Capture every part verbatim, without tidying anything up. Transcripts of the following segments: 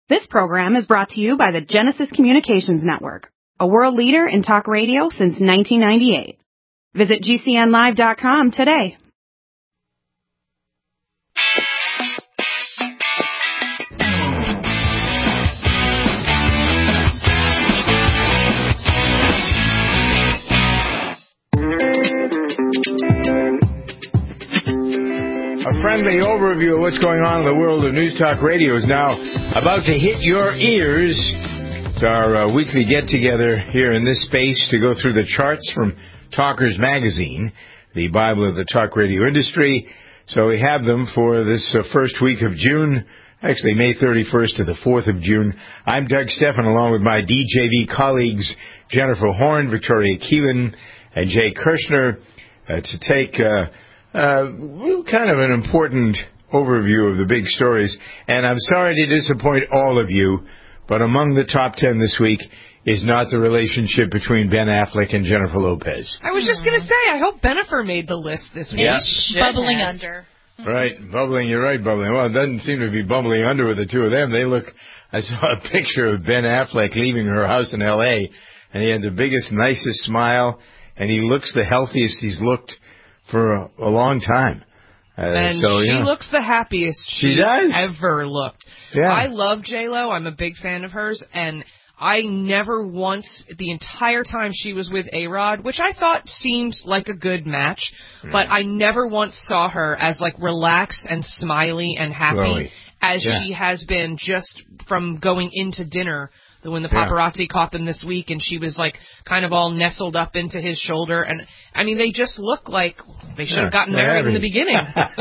This program is brought to you by the Genesis Communications Network, a world leader in talk radio since nineteen ninety-eight. Visit G C N live dot com today. A friendly overview of what's going on in the world of News Talk Radio is now about to hit your ears. It's our uh, weekly get-together here in this space to go through the charts from Talkers Magazine, the Bible of the talk radio industry. So we have them for this uh, first week of June, actually May thirty-first to the fourth of June. I'm Doug Stephan, along with my D J V colleagues Jennifer Horn, Victoria Keelan, and Jay Kirshner, uh, to take... Uh, Uh, kind of an important overview of the big stories. And I'm sorry to disappoint all of you, but among the top ten this week is not the relationship between Ben Affleck and Jennifer Lopez. I was just going to say, I hope Bennifer made the list this week. Yeah. Bubbling have. under. Right, bubbling, you're right, bubbling. Well, it doesn't seem to be bubbling under with the two of them. They look, I saw a picture of Ben Affleck leaving her house in L A, and he had the biggest, nicest smile, and he looks the healthiest he's looked for a, a long time. Uh, and so, she yeah. looks the happiest she she's does. ever looked. Yeah. I love J-Lo. I'm a big fan of hers. And I never once, the entire time she was with A-Rod, which I thought seemed like a good match, mm. but I never once saw her as, like, relaxed and smiley and happy Chloe. as yeah. she has been just from going into dinner when the paparazzi yeah. caught them this week, and she was, like, kind of all nestled up into his shoulder. And, I mean, they just look like they should have gotten married yeah, in the beginning.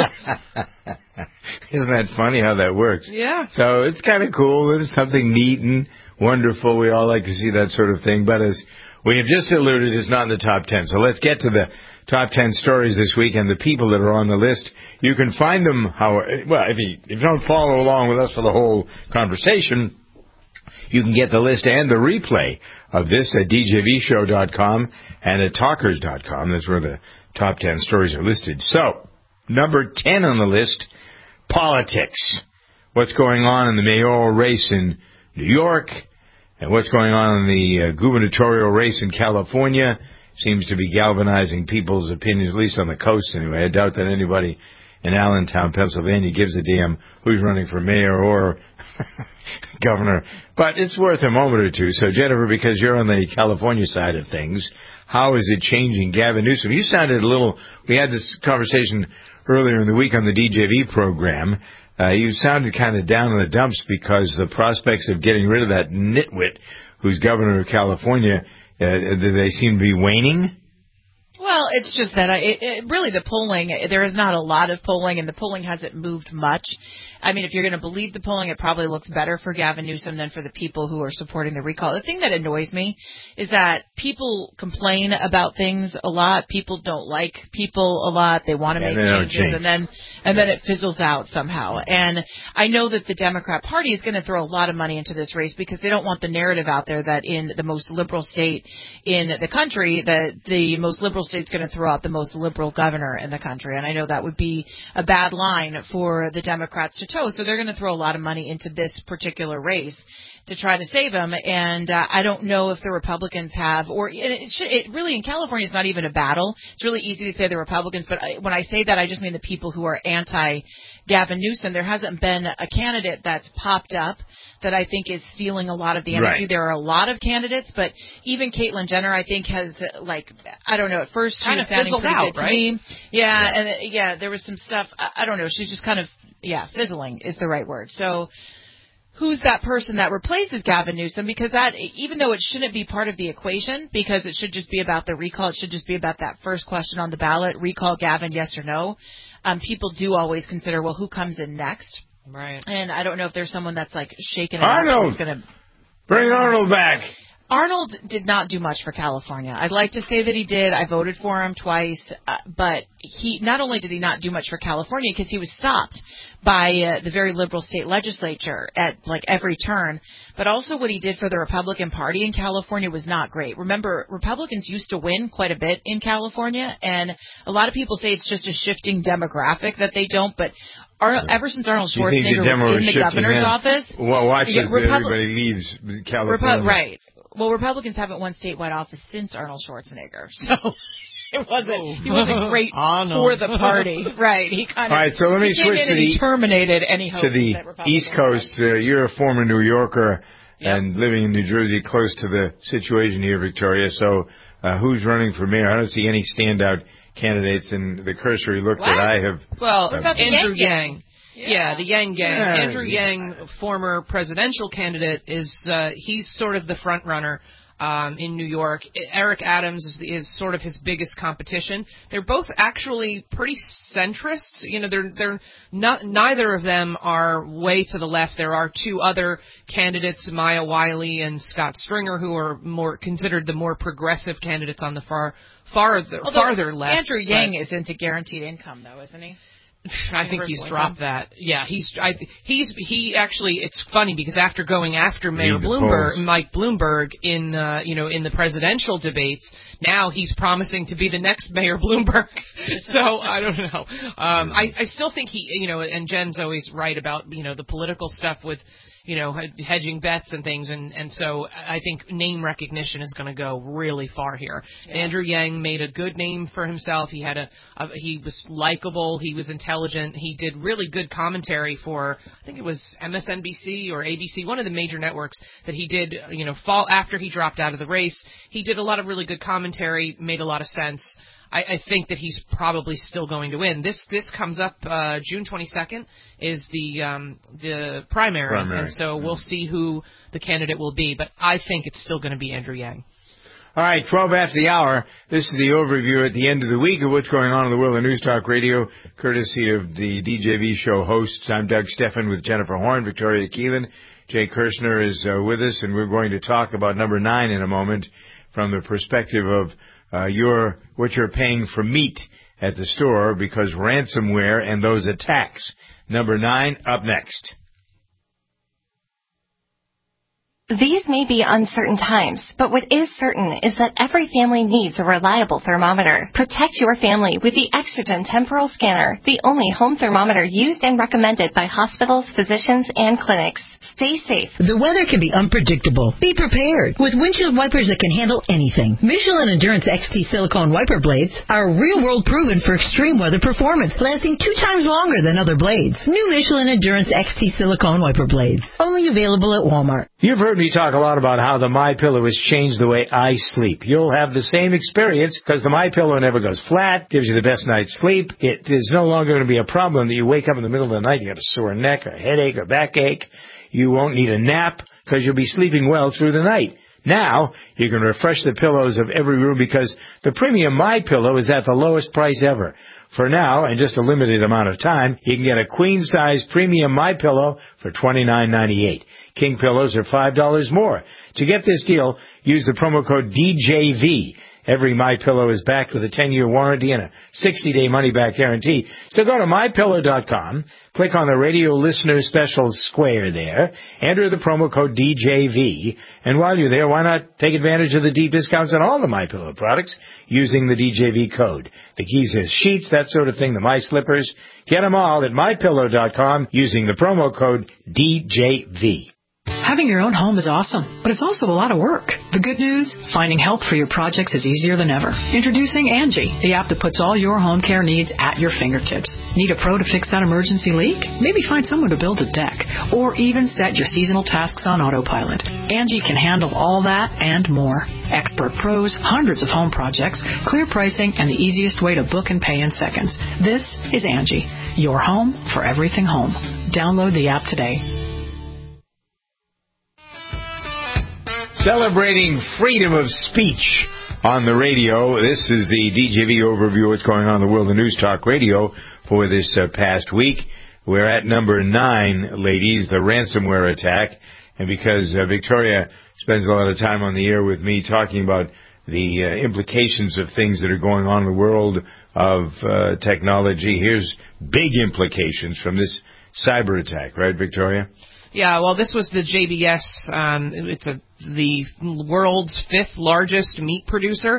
Isn't that funny how that works? Yeah. So it's kind of cool. It's something neat and wonderful. We all like to see that sort of thing. But as we have just alluded, it's not in the top ten. So let's get to the top ten stories this week and the people that are on the list. You can find them, how, well, if you, if you don't follow along with us for the whole conversation, you can get the list and the replay of this at D J V show dot com and at talkers dot com. That's where the top ten stories are listed. So, number ten on the list, politics. What's going on in the mayoral race in New York and what's going on in the uh, gubernatorial race in California seems to be galvanizing people's opinions, at least on the coast anyway. I doubt that anybody in Allentown, Pennsylvania gives a damn who's running for mayor or governor. But it's worth a moment or two. So, Jennifer, because you're on the California side of things, how is it changing Gavin Newsom? You sounded a little, we had this conversation earlier in the week on the D J V program. Uh, you sounded kind of down in the dumps because the prospects of getting rid of that nitwit who's governor of California, uh, they seem to be waning. Well, it's just that I, it, it, really the polling, there is not a lot of polling, and the polling hasn't moved much. I mean, if you're going to believe the polling, it probably looks better for Gavin Newsom than for the people who are supporting the recall. The thing that annoys me is that people complain about things a lot. People don't like people a lot. They want to make changes, change. and then and then it fizzles out somehow. And I know that the Democrat Party is going to throw a lot of money into this race because they don't want the narrative out there that in the most liberal state in the country, that the most liberal state's going to throw out the most liberal governor in the country. And I know that would be a bad line for the Democrats to toe. So they're going to throw a lot of money into this particular race to try to save him. And uh, I don't know if the Republicans have, or it, it, should, it really in California, it's not even a battle. It's really easy to say the Republicans, but I, when I say that, I just mean the people who are anti Gavin Newsom. There hasn't been a candidate that's popped up that I think is stealing a lot of the energy. Right. There are a lot of candidates, but even Caitlyn Jenner, I think, has, like, I don't know, at first she kind was of sounding pretty out, good right? to me. Yeah, yeah, and uh, yeah, there was some stuff, I, I don't know, she's just kind of, yeah, fizzling is the right word. So who's that person that replaces Gavin Newsom? Because that, even though it shouldn't be part of the equation, because it should just be about the recall, it should just be about that first question on the ballot, recall Gavin, yes or no. Um, people do always consider, well, who comes in next? Right. And I don't know if there's someone that's, like, shaking it Arnold! up. Gonna... Bring Arnold back! Arnold did not do much for California. I'd like to say that he did. I voted for him twice, uh, but he not only did he not do much for California because he was stopped by uh, the very liberal state legislature at like every turn, but also what he did for the Republican Party in California was not great. Remember, Republicans used to win quite a bit in California, and a lot of people say it's just a shifting demographic that they don't, but Arnold, ever since Arnold You think Schwarzenegger the demo was was in the shifting governor's in? office. Well, watch Yeah, as Republic- everybody leaves California. Repu- right. Well, Republicans haven't won statewide office since Arnold Schwarzenegger, so it wasn't. He wasn't great for the party, right? He kind of. All right, so let me he came switch in to and the he terminated any hope to the that Republicans East Coast. Uh, you're a former New Yorker Yep. and living in New Jersey, close to the situation here, Victoria. So, uh, who's running for mayor? I don't see any standout candidates in the cursory look What? that I have. Well, What about the Andrew Yang Yang. Gang? Yeah. Yeah. the Yang Gang. Yeah. Andrew Yang, former presidential candidate, is uh, he's sort of the front runner um, in New York. Eric Adams is, the, is sort of his biggest competition. They're both actually pretty centrists. You know, they're they're not. Neither of them are way to the left. There are two other candidates, Maya Wiley and Scott Stringer, who are more considered the more progressive candidates on the far farther Although farther left. Andrew Yang is into guaranteed income, though, isn't he? I think he's Universal dropped that. Yeah, he's I, he's he actually. It's funny because after going after Mayor Read the Bloomberg, polls. Mike Bloomberg in uh, you know in the presidential debates, now he's promising to be the next Mayor Bloomberg. So I don't know. Um, I I still think he you know and Jen's always right about you know the political stuff with. You know, hedging bets and things, and, and so I think name recognition is going to go really far here. Yeah. Andrew Yang made a good name for himself. He had a, a he was likable, he was intelligent, he did really good commentary for I think it was M S N B C or A B C, one of the major networks that he did. You know, fall after he dropped out of the race, he did a lot of really good commentary, made a lot of sense. I, I think that he's probably still going to win. This this comes up uh, June twenty-second is the um, the primary, primary, and so mm-hmm. we'll see who the candidate will be. But I think it's still going to be Andrew Yang. All right, twelve after the hour. This is the overview at the end of the week of what's going on in the world of News Talk Radio, courtesy of the D J V show hosts. I'm Doug Steffen with Jennifer Horn, Victoria Keelan. Jay Kirshner is uh, with us, and we're going to talk about number nine in a moment from the perspective of Uh, your what you're paying for meat at the store because ransomware and those attacks. Number nine, up next. These may be uncertain times, but what is certain is that every family needs a reliable thermometer. Protect your family with the Exergen Temporal Scanner, the only home thermometer used and recommended by hospitals, physicians, and clinics. Stay safe. The weather can be unpredictable. Be prepared with windshield wipers that can handle anything. Michelin Endurance X T silicone wiper blades are real-world proven for extreme weather performance, lasting two times longer than other blades. New Michelin Endurance X T silicone wiper blades, only available at Walmart. You've heard me talk a lot about how the MyPillow has changed the way I sleep. You'll have the same experience because the MyPillow never goes flat, gives you the best night's sleep. It is no longer going to be a problem that you wake up in the middle of the night, you got a sore neck, a headache, or backache. You won't need a nap because you'll be sleeping well through the night. Now, you can refresh the pillows of every room because the premium MyPillow is at the lowest price ever. For now, and just a limited amount of time, you can get a queen-size premium MyPillow for twenty-nine ninety-eight. King pillows are five dollars more. To get this deal, use the promo code D J V. Every MyPillow is backed with a ten-year warranty and a sixty-day money-back guarantee. So go to my pillow dot com, click on the radio listener special square there, enter the promo code D J V, and while you're there, why not take advantage of the deep discounts on all the MyPillow products using the D J V code. The keys is sheets, that sort of thing, the My Slippers. Get them all at my pillow dot com using the promo code D J V. Having your own home is awesome, but it's also a lot of work. The good news, finding help for your projects is easier than ever. Introducing Angie, the app that puts all your home care needs at your fingertips. Need a pro to fix that emergency leak? Maybe find someone to build a deck, or even set your seasonal tasks on autopilot. Angie can handle all that and more. Expert pros, hundreds of home projects, clear pricing, and the easiest way to book and pay in seconds. This is Angie, your home for everything home. Download the app today. Celebrating freedom of speech on the radio. This is the D J V overview of what's going on in the world of News Talk Radio for this uh, past week. We're at number nine, ladies, the ransomware attack. And because uh, Victoria spends a lot of time on the air with me talking about the uh, implications of things that are going on in the world of uh, technology, here's big implications from this cyber attack, right, Victoria? Yeah, well, this was the J B S. Um, it's a the world's fifth largest meat producer,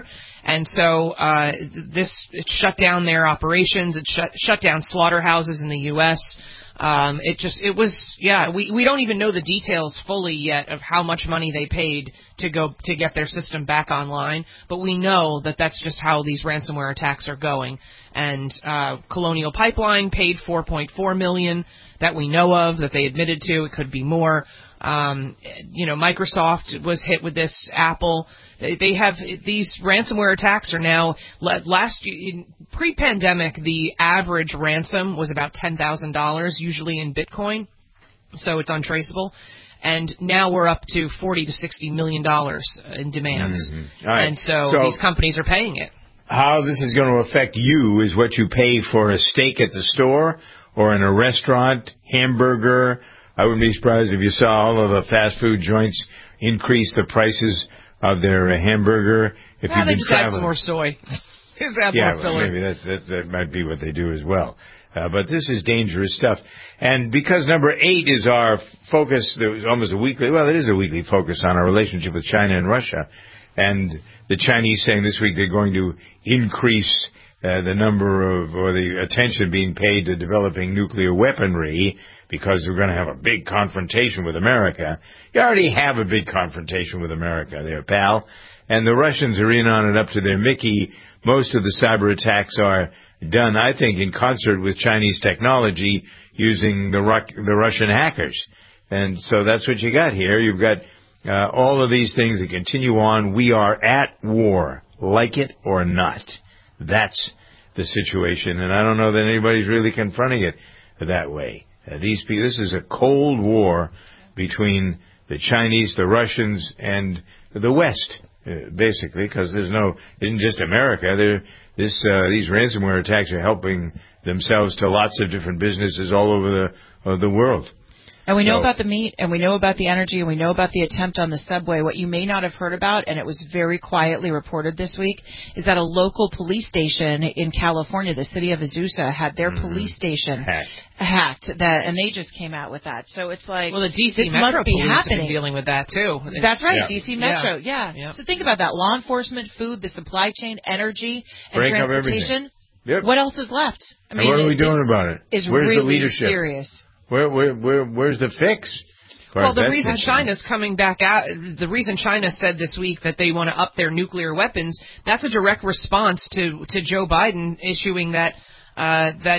And so uh, this it shut down their operations. It shut, shut down slaughterhouses in the U S Um, it just, it was, yeah, we, we don't even know the details fully yet of how much money they paid to go, to get their system back online, but we know that that's just how these ransomware attacks are going. And, uh, Colonial Pipeline paid four point four million dollars that we know of, that they admitted to. It could be more. Um, you know, Microsoft was hit with this, Apple. They have, these ransomware attacks are now, last, pre-pandemic, the average ransom was about ten thousand dollars, usually in Bitcoin, so it's untraceable. And now we're up to forty to sixty million dollars in demands. Mm-hmm. All right. And so, so these companies are paying it. How this is going to affect you is what you pay for a steak at the store or in a restaurant, hamburger. I wouldn't be surprised if you saw all of the fast food joints increase the prices of their uh, hamburger. If yeah, you've they been just traveling. add some more soy. Just add yeah, more filler. maybe that, that that might be what they do as well. Uh, but this is dangerous stuff. And because number eight is our focus, there was almost a weekly, well, it is a weekly focus on our relationship with China and Russia. And the Chinese saying this week they're going to increase uh, the number of, or the attention being paid to developing nuclear weaponry because they're going to have a big confrontation with America. You already have a big confrontation with America there, pal. And the Russians are in on it up to their Mickey. Most of the cyber attacks are done, I think, in concert with Chinese technology using the Ru- the Russian hackers. And so that's what you got here. You've got uh, all of these things that continue on. We are at war, like it or not. That's the situation. And I don't know that anybody's really confronting it that way. Uh, these people, this is a cold war between the Chinese, the Russians, and the West, uh, basically, because there's no, it isn't just America. They're, this, uh, these ransomware attacks are helping themselves to lots of different businesses all over the, uh, the world. And we know So, about the meat, and we know about the energy, and we know about the attempt on the subway. What you may not have heard about, and it was very quietly reported this week, is that a local police station in California, the city of Azusa, had their mm-hmm. police station hacked. hacked. That, and they just came out with that. So it's like, well, the D C this Metro must be police happening. have been dealing with that too. It's, That's right, yeah. D C Metro, yeah. yeah. So think about that: law enforcement, food, the supply chain, energy, and Break up transportation. Yep. What else is left? I and mean, what are we doing about it? Is Where's really the leadership? serious. Where, where, where, where's the fix? Well, the reason China's coming back out, the reason China said this week that they want to up their nuclear weapons, that's a direct response to, to Joe Biden issuing that, uh, that,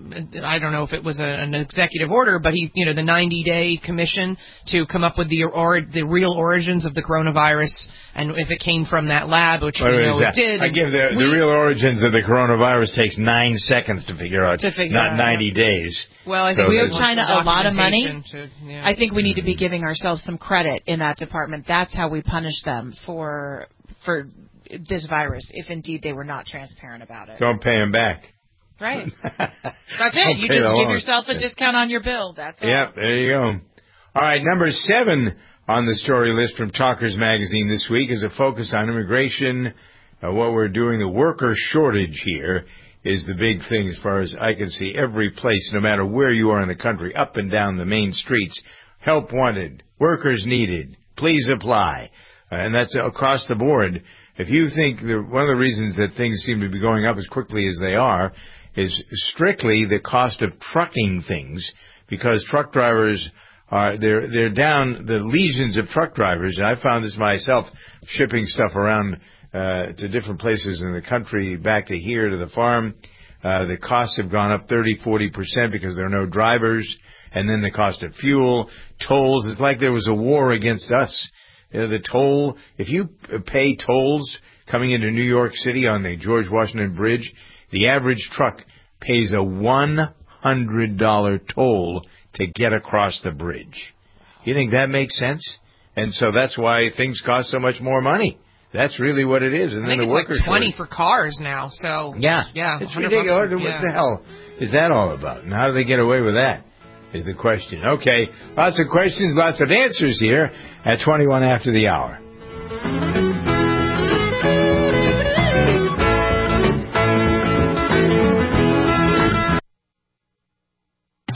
I don't know if it was a, an executive order, but he, you know, the ninety day commission to come up with the or, the real origins of the coronavirus and if it came from that lab, which we know it did. I give the, we, the real origins of the coronavirus takes nine seconds to figure out, to figure not out, ninety yeah. days. Well, I think so we owe China a lot of money. To, yeah. I think we need to be giving ourselves some credit in that department. That's how we punish them for for this virus, if indeed they were not transparent about it. Don't pay them back. Right. That's it. You just give yourself a discount on your bill. That's all. Yep, there you go. All right, number seven on the story list from Talkers Magazine this week is a focus on immigration. Uh, what we're doing, the worker shortage here is the big thing as far as I can see. Every place, no matter where you are in the country, up and down the main streets, help wanted, workers needed, please apply. Uh, and that's across the board. If you think the, one of the reasons that things seem to be going up as quickly as they are is strictly the cost of trucking things, because truck drivers are, they're, they're down, the legions of truck drivers, and I found this myself shipping stuff around uh, to different places in the country, back to here, to the farm. Uh, the costs have gone up thirty, forty percent because there are no drivers, and then the cost of fuel, tolls. It's like there was a war against us. You know, the toll, if you pay tolls coming into New York City on the George Washington Bridge, the average truck pays a one hundred dollars toll to get across the bridge. You think that makes sense? And so that's why things cost so much more money. That's really what it is. And I then think the it's workers like twenty for cars now. So yeah, yeah, it's ridiculous. Bucks, what yeah. the hell is that all about? And how do they get away with that? Is the question. Okay, lots of questions, lots of answers here at twenty-one after the hour.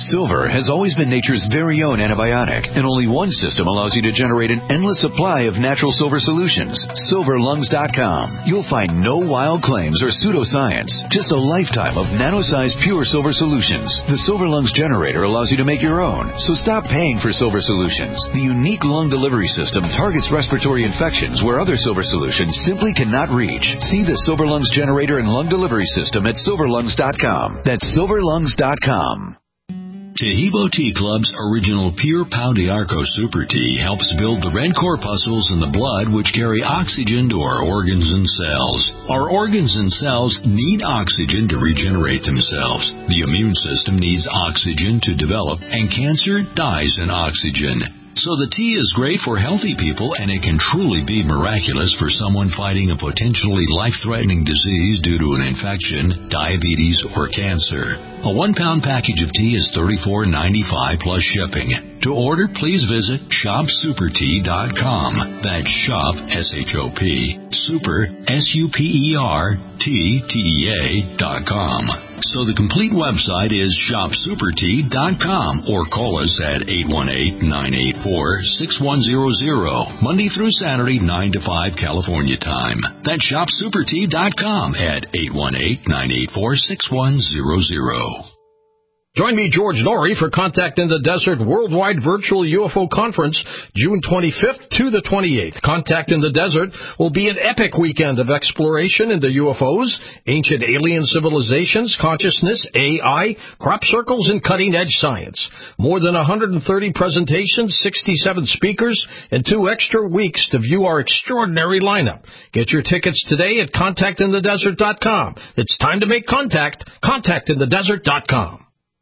Silver has always been nature's very own antibiotic, and only one system allows you to generate an endless supply of natural silver solutions. silver lungs dot com. You'll find no wild claims or pseudoscience, just a lifetime of nano-sized pure silver solutions. The Silver Lungs generator allows you to make your own, so stop paying for silver solutions. The unique lung delivery system targets respiratory infections where other silver solutions simply cannot reach. See the Silver Lungs generator and lung delivery system at silver lungs dot com. That's silver lungs dot com. Tahibo Tea Club's original Pure Pau d'Arco Super Tea helps build the red corpuscles in the blood which carry oxygen to our organs and cells. Our organs and cells need oxygen to regenerate themselves. The immune system needs oxygen to develop, and cancer dies in oxygen. So the tea is great for healthy people, and it can truly be miraculous for someone fighting a potentially life-threatening disease due to an infection, diabetes, or cancer. A one-pound package of tea is thirty-four ninety-five plus shipping. To order, please visit shop super tea dot com. That's shop, S H O P, super, S U P E R, T, T E A, dot com. So the complete website is shop super tea dot com, or call us at eight one eight, nine eight four, six one zero zero, Monday through Saturday, nine to five California time. That's shop super tea dot com at eight one eight, nine eight four, six one zero zero. Join me, George Norrie, for Contact in the Desert Worldwide Virtual U F O Conference, June twenty-fifth to the twenty-eighth. Contact in the Desert will be an epic weekend of exploration into U F Os, ancient alien civilizations, consciousness, A I, crop circles, and cutting-edge science. More than one hundred thirty presentations, sixty-seven speakers, and two extra weeks to view our extraordinary lineup. Get your tickets today at contact in the desert dot com. It's time to make contact. contact in the desert dot com.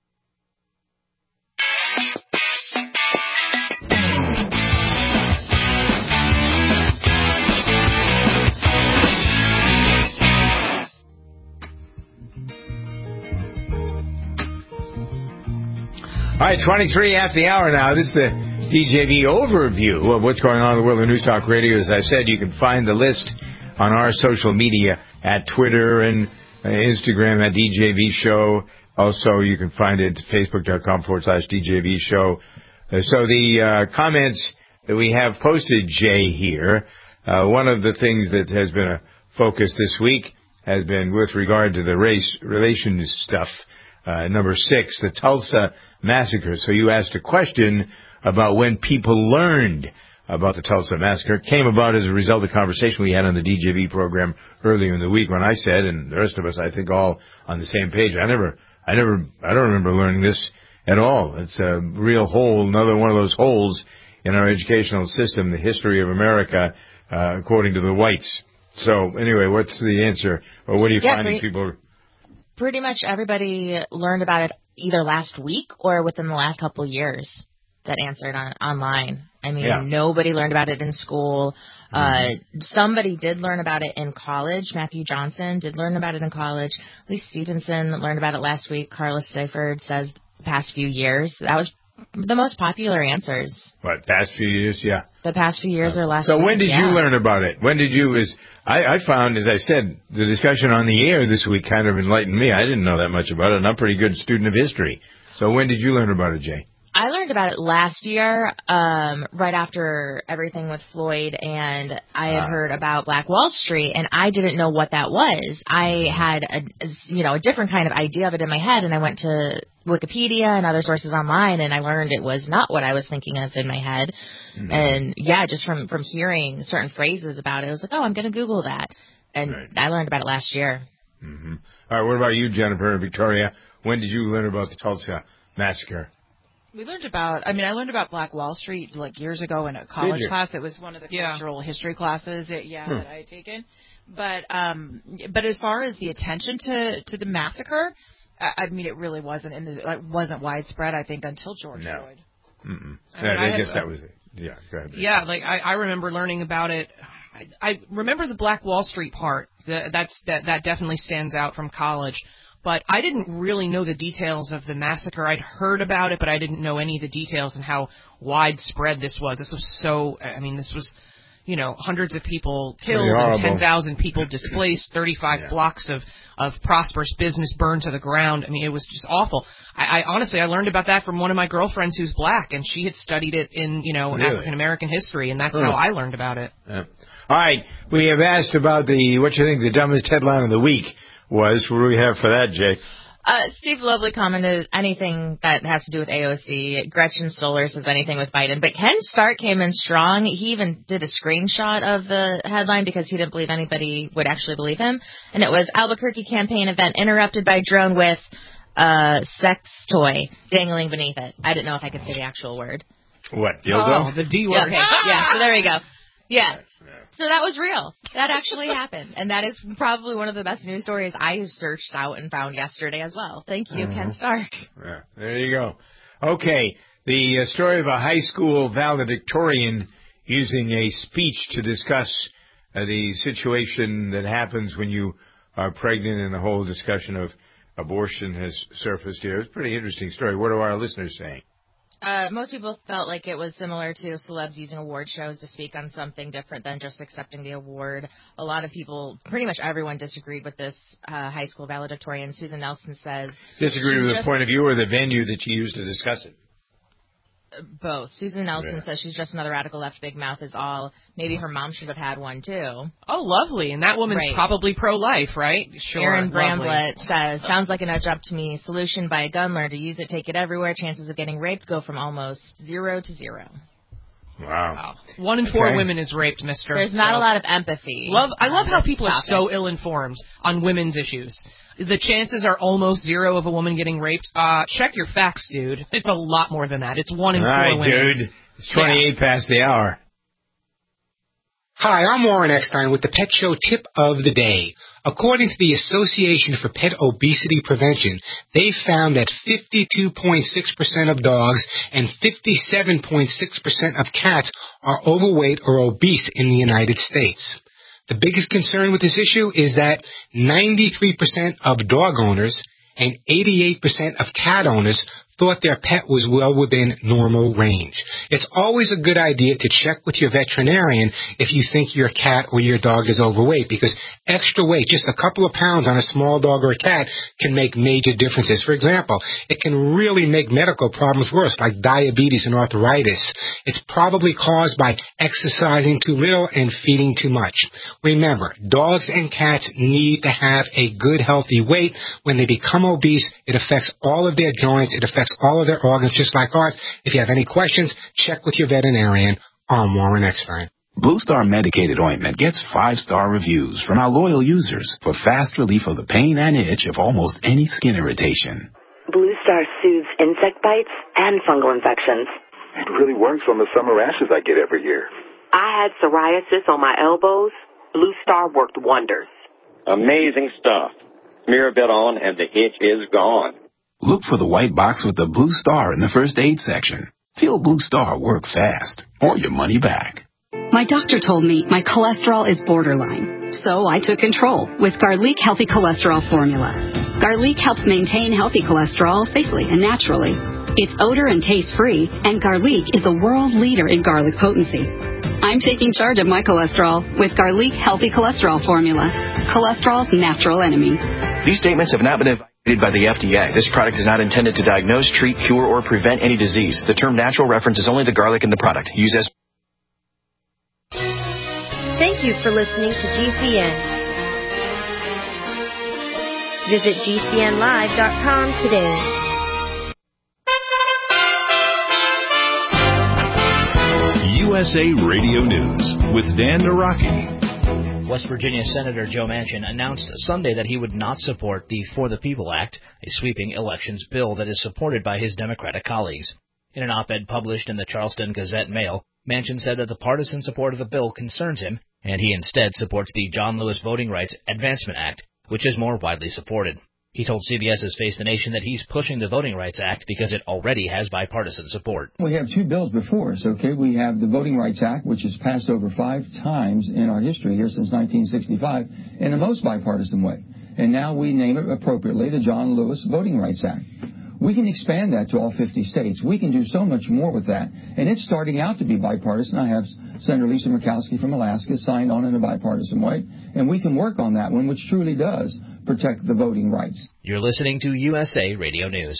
All right, twenty-three after the hour now. This is the D J V overview of what's going on in the world of News Talk Radio. As I said, you can find the list on our social media at Twitter and uh, Instagram at D J V Show. Also, you can find it at facebook.com forward slash DJV Show. Uh, so the uh, comments that we have posted, Jay, here, uh, one of the things that has been a focus this week has been with regard to the race relations stuff. Uh, number six, the Tulsa Massacre. So you asked a question about when people learned about the Tulsa Massacre. It came about as a result of the conversation we had on the D J V program earlier in the week when I said, and the rest of us, I think, all on the same page. I never, I never, I don't remember learning this at all. It's a real hole, another one of those holes in our educational system, the history of America, uh, according to the whites. So anyway, what's the answer? Or what are you yeah, finding pretty, people... Pretty much everybody learned about it either last week or within the last couple of years that answered on online. I mean, yeah. Nobody learned about it in school. Uh, somebody did learn about it in college. Matthew Johnson did learn about it in college. Lee Stevenson learned about it last week. Carlos Seifert says the past few years. That was the most popular answers. What, past few years? Yeah. The past few years uh, or last So week, when did yeah. you learn about it? When did you... Is I, I found, as I said, the discussion on the air this week kind of enlightened me. I didn't know that much about it, and I'm a pretty good student of history. So when did you learn about it, Jay? I learned about it last year, um, right after everything with Floyd, and I had uh, heard about Black Wall Street, and I didn't know what that was. I had a, you know, a different kind of idea of it in my head, and I went to Wikipedia and other sources online, and I learned it was not what I was thinking of in my head. Mm-hmm. And yeah, just from, from hearing certain phrases about it, I was like, oh, I'm going to Google that. And right. I learned about it last year. Mm-hmm. All right, what about you, Jennifer and Victoria? When did you learn about the Tulsa Massacre? We learned about, I mean, I learned about Black Wall Street like years ago in a college class. It was one of the yeah. cultural history classes, that, yeah, hmm. that I had taken. But um, but as far as the attention to, to the massacre, I, I mean, it really wasn't in the, it wasn't widespread, I think, until George no. Floyd. Mm-mm. I, mean, I, I, I guess had, that was it. Yeah, go ahead. Yeah, like I, I remember learning about it. I, I remember the Black Wall Street part. The, that's that that definitely stands out from college. But I didn't really know the details of the massacre. I'd heard about it, but I didn't know any of the details and how widespread this was. This was so, I mean, this was, you know, hundreds of people killed and ten thousand people displaced, thirty-five yeah. blocks of, of prosperous business burned to the ground. I mean, it was just awful. I, I honestly, I learned about that from one of my girlfriends who's black, and she had studied it in, you know, really? African American history, and that's huh. how I learned about it. Yeah. All right, we have asked about the what you think the dumbest headline of the week was. What do we have for that, Jake? Uh, Steve Lovely commented anything that has to do with A O C. Gretchen Stoller says anything with Biden. But Ken Stark came in strong. He even did a screenshot of the headline because he didn't believe anybody would actually believe him. And it was Albuquerque campaign event interrupted by drone with uh, sex toy dangling beneath it. I didn't know if I could say the actual word. What, dildo? Oh, the D word. Yeah, okay. yeah, so there we go. Yeah. So that was real. That actually happened. And that is probably one of the best news stories I searched out and found yesterday as well. Thank you, mm-hmm. Ken Stark. Yeah, there you go. Okay, the uh, story of a high school valedictorian using a speech to discuss uh, the situation that happens when you are pregnant, and the whole discussion of abortion has surfaced here. It's a pretty interesting story. What are our listeners saying? Uh, most people felt like it was similar to celebs using award shows to speak on something different than just accepting the award. A lot of people, pretty much everyone, disagreed with this uh, high school valedictorian. Susan Nelson says... Disagreed with the point of view or the venue that you used to discuss it? Both. Susan Nelson yeah. says she's just another radical left big mouth is all. Maybe her mom should have had one, too. Oh, lovely. And that woman's right. probably pro-life, right? Sure. Aaron Bramblett says, sounds like a nudge up to me. Solution, buy a gun, learn to use it, take it everywhere. Chances of getting raped go from almost zero to zero. Wow. wow. One in four okay. women is raped, mister. There's not so. a lot of empathy. Love. I love how people topic. are so ill-informed on women's issues. The chances are almost zero of a woman getting raped. Uh, check your facts, dude. It's a lot more than that. It's one in All four right, women. dude. It's twenty-eight yeah. past the hour. Hi, I'm Warren Eckstein with the Pet Show Tip of the Day. According to the Association for Pet Obesity Prevention, they found that fifty-two point six percent of dogs and fifty-seven point six percent of cats are overweight or obese in the United States. The biggest concern with this issue is that ninety-three percent of dog owners and eighty-eight percent of cat owners thought their pet was well within normal range. It's always a good idea to check with your veterinarian if you think your cat or your dog is overweight, because extra weight, just a couple of pounds on a small dog or a cat, can make major differences. For example, it can really make medical problems worse, like diabetes and arthritis. It's probably caused by exercising too little and feeding too much. Remember, dogs and cats need to have a good, healthy weight. When they become obese, it affects all of their joints. It affects all of their organs, just like ours. If you have any questions, check with your veterinarian. I'm Warren Eckstein. Blue Star medicated ointment gets five-star reviews from our loyal users for fast relief of the pain and itch of almost any skin irritation. Blue Star soothes insect bites and fungal infections. It really works on the summer rashes I get every year. I had psoriasis on my elbows. Blue Star worked wonders. Amazing stuff. Smear a bit on and the itch is gone. Look for the white box with the Blue Star in the first aid section. Feel Blue Star work fast, or your money back. My doctor told me my cholesterol is borderline, so I took control with Garlic Healthy Cholesterol Formula. Garlic helps maintain healthy cholesterol safely and naturally. It's odor and taste-free, and Garlic is a world leader in garlic potency. I'm taking charge of my cholesterol with Garlic Healthy Cholesterol Formula, cholesterol's natural enemy. These statements have not been evaluated by the F D A. This product is not intended to diagnose, treat, cure, or prevent any disease. The term natural references only the garlic in the product. Use as... Thank you for listening to G C N. Visit G C N live dot com today. U S A Radio News with Dan Naraki. West Virginia Senator Joe Manchin announced Sunday that he would not support the For the People Act, a sweeping elections bill that is supported by his Democratic colleagues. In an op-ed published in the Charleston Gazette-Mail, Manchin said that the partisan support of the bill concerns him, and he instead supports the John Lewis Voting Rights Advancement Act, which is more widely supported. He told CBS's Face the Nation that he's pushing the Voting Rights Act because it already has bipartisan support. We have two bills before us, okay? We have the Voting Rights Act, which has passed over five times in our history here since nineteen sixty-five in the most bipartisan way. And now we name it appropriately the John Lewis Voting Rights Act. We can expand that to all fifty states. We can do so much more with that. And it's starting out to be bipartisan. I have Senator Lisa Murkowski from Alaska signed on in a bipartisan way. And we can work on that one, which truly does protect the voting rights. You're listening to U S A Radio News.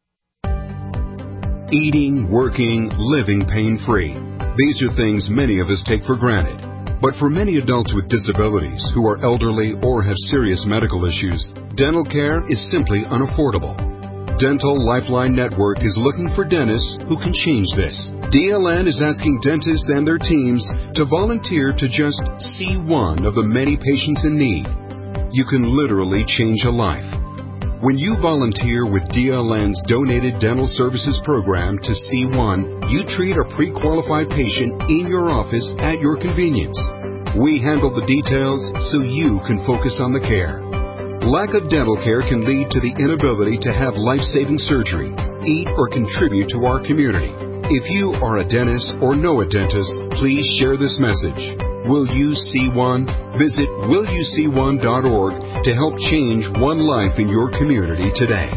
Eating, working, living pain-free. These are things many of us take for granted. But for many adults with disabilities who are elderly or have serious medical issues, dental care is simply unaffordable. Dental Lifeline Network is looking for dentists who can change this. D L N is asking dentists and their teams to volunteer to just see one of the many patients in need. You can literally change a life. When you volunteer with D L N's Donated Dental Services Program to C one, you treat a pre-qualified patient in your office at your convenience. We handle the details so you can focus on the care. Lack of dental care can lead to the inability to have life-saving surgery, eat, or contribute to our community. If you are a dentist or know a dentist, please share this message. Will You See One? Visit will you see one dot org to help change one life in your community today.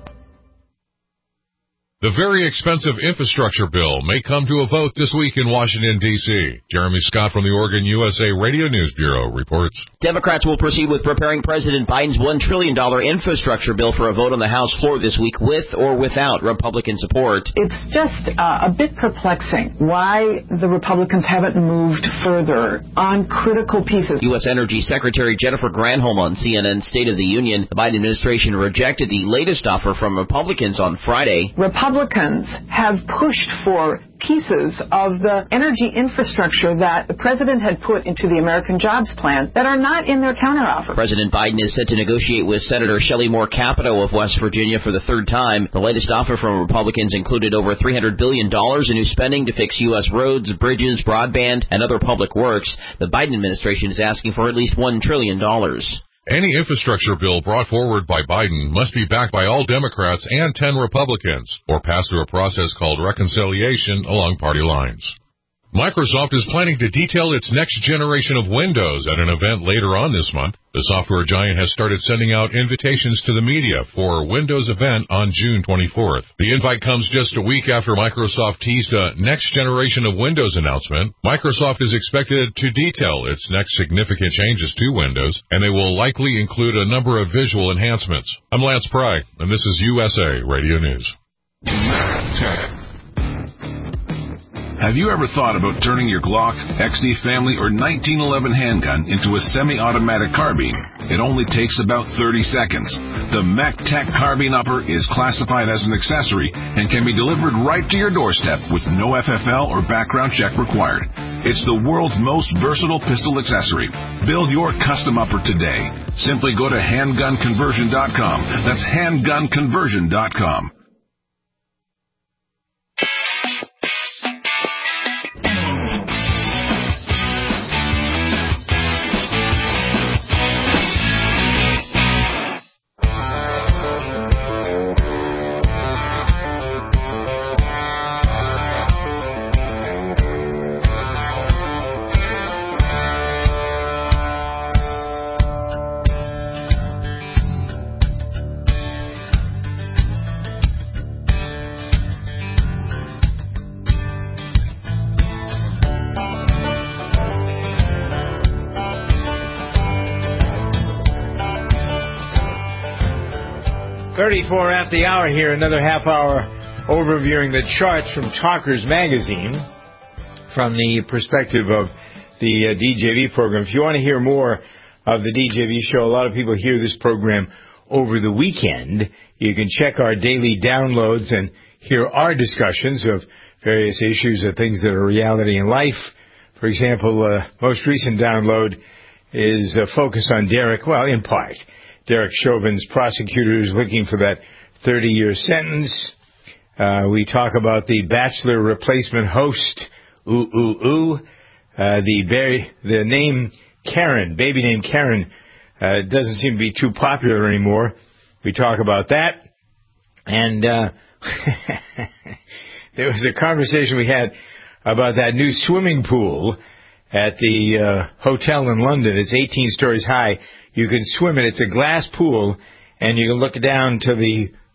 The very expensive infrastructure bill may come to a vote this week in Washington, D C Jeremy Scott from the Oregon U S A Radio News Bureau reports. Democrats will proceed with preparing President Biden's one trillion dollars infrastructure bill for a vote on the House floor this week with or without Republican support. It's just uh, a bit perplexing why the Republicans haven't moved further on critical pieces. U S Energy Secretary Jennifer Granholm on C N N's State of the Union. The Biden administration rejected the latest offer from Republicans on Friday. Republicans have pushed for pieces of the energy infrastructure that the president had put into the American Jobs Plan that are not in their counteroffer. President Biden is set to negotiate with Senator Shelley Moore Capito of West Virginia for the third time. The latest offer from Republicans included over three hundred billion dollars in new spending to fix U S roads, bridges, broadband, and other public works. The Biden administration is asking for at least one trillion dollars. Any infrastructure bill brought forward by Biden must be backed by all Democrats and ten Republicans, or pass through a process called reconciliation along party lines. Microsoft is planning to detail its next generation of Windows at an event later on this month. The software giant has started sending out invitations to the media for a Windows event on June twenty-fourth. The invite comes just a week after Microsoft teased a next generation of Windows announcement. Microsoft is expected to detail its next significant changes to Windows, and they will likely include a number of visual enhancements. I'm Lance Pry, and this is U S A Radio News. Have you ever thought about turning your Glock, X D Family, or nineteen eleven handgun into a semi-automatic carbine? It only takes about thirty seconds. The MacTech Carbine Upper is classified as an accessory and can be delivered right to your doorstep with no F F L or background check required. It's the world's most versatile pistol accessory. Build your custom upper today. Simply go to handgun conversion dot com. That's handgun conversion dot com. thirty-four after the hour here, another half hour overviewing the charts from Talkers Magazine from the perspective of the uh, D J V program. If you want to hear more of the D J V show, a lot of people hear this program over the weekend. You can check our daily downloads and hear our discussions of various issues of things that are reality in life. For example, uh, most recent download is a focus on Derek, well, in part, Derek Chauvin's prosecutors looking for that thirty-year sentence. Uh, we talk about the Bachelor replacement host, ooh, ooh, ooh. Uh, the, ba- the name Karen, baby name Karen, uh, doesn't seem to be too popular anymore. We talk about that. And uh, there was a conversation we had about that new swimming pool at the uh, hotel in London. It's eighteen stories high. You can swim in it. It's a glass pool, and you can look down to the